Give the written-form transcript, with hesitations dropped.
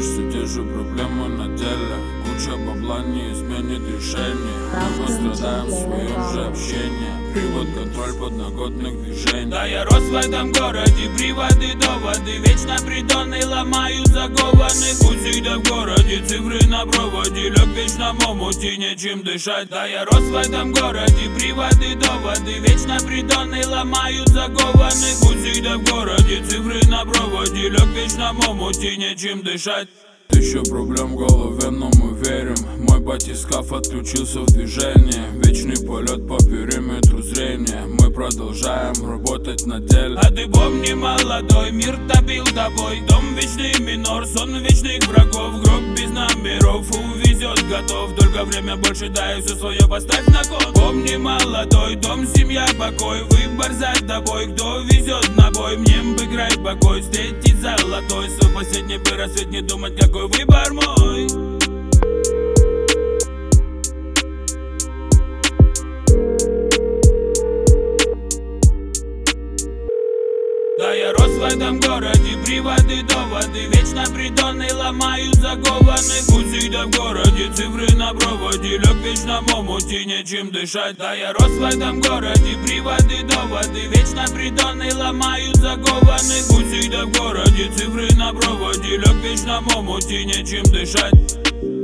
все те же проблемы на деле. Куча бабла не изменит решение. Мы пострадаем в своем же общении. Привод, контроль подноготных движений. Да, я рос в этом городе, приводы, доводы. Вечно придонные ломают закованы. Путь всегда в городе, цифры на проводе. Лег в вечном омуте, нечем дышать. Да, я рос в этом городе, приводы, доводы. Вечно придонные ломают закованы. Путь всегда в городе, цифры на проводе. Лег в вечном омуте, нечем дышать. Тысяча проблем в голове, но мы верим. Мой батискаф отключился в движении. Вечный полет по периметру зрения. Мы продолжаем работать на деле. А ты помни, молодой, мир топил тобой. Дом вечный минор, сон вечных врагов. Гроб без номеров, увезет готов. Только время больше дай, все свое поставь на кон. Помни, молодой, дом, семья, покой. Выбор за тобой, кто везет на бой. Мне бы край покой, встретить золотой. Свой последний рассвет, не думать, какой выбор мой. Да, я рос в этом городе, приводы, доводы. Вечно придонные ломают закованы. Путь всегда в городе, цифры на проводе. Лег в вечном омуте, нечем дышать. Да, я рос в этом городе, приводы, доводы. Вечно придонные ломают закованы. Путь всегда в городе, цифры на проводе. Лег в вечном омуте, нечем дышать.